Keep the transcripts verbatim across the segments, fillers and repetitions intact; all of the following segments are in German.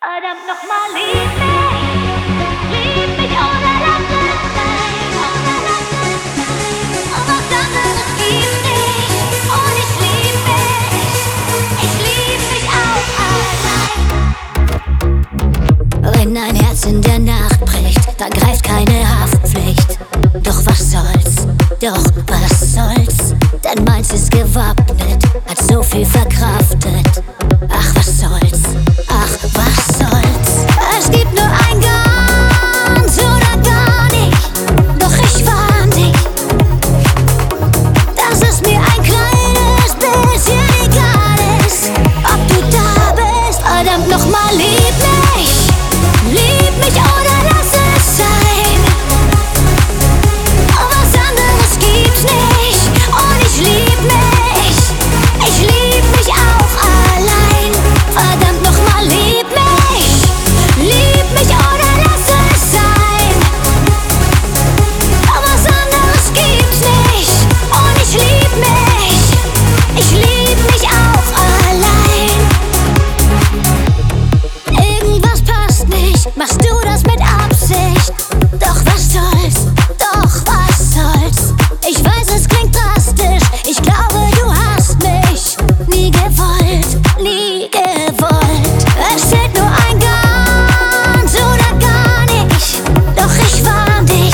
Verdammt nochmal, lieb mich, lieb mich oder lass es sein, oder lass es sein. Und was anderes gibt's nicht, und ich lieb mich, ich lieb mich auch allein. Wenn ein Herz in der Nacht bricht, dann greift keine Haftpflicht. Doch was soll's, doch was soll's, denn meins ist gewappnet, hat so viel verkraftet. Ach was soll's, ach was soll's. Es gibt nur ein ganz oder gar nicht, doch ich warn dich, dass es mir ein kleines bisschen egal ist, ob du da bist. Verdammt nochmal, lieb mich, lieb mich oder lass es sein. Und was anderes gibt's nicht, und ich lieb mich, ich lieb mich auch allein. Verdammt nochmal, lieb mich, lieb mich oder lass es sein. Und was anderes gibt's nicht, und ich lieb mich, ich lieb mich auch allein. Irgendwas passt nicht, machst du das mit Absicht? Doch was soll's, doch was soll's. Ich weiß, es klingt drastisch, ich glaube, du hast mich nie gewollt, nie gewollt. Es steht nur ein ganz oder gar nicht, doch ich warn dich,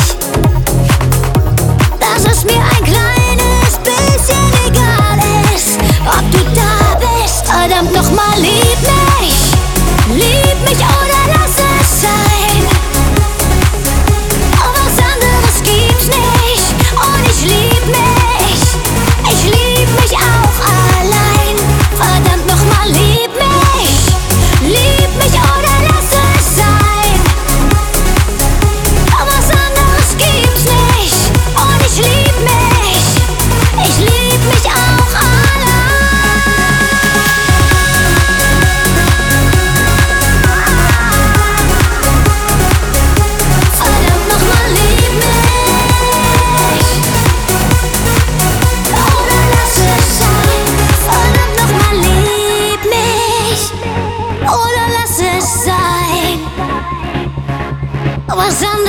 dass es mir ein kleines bisschen egal ist, ob du da bist. Verdammt nochmal, lieb mich, lieb mich oder lass es sein. Und was anderes gibt's nicht, und ich lieb mich, ich lieb mich auch allein. Verdammt nochmal, lieb mich, lieb mich oder lass es sein. Und was anderes gibt's nicht, und ich lieb mich, ich lieb mich auch allein. Verdammt nochmal, lieb mich, oder lass es sein. Verdammt nochmal, lieb mich, oder lass es sein. Was anderes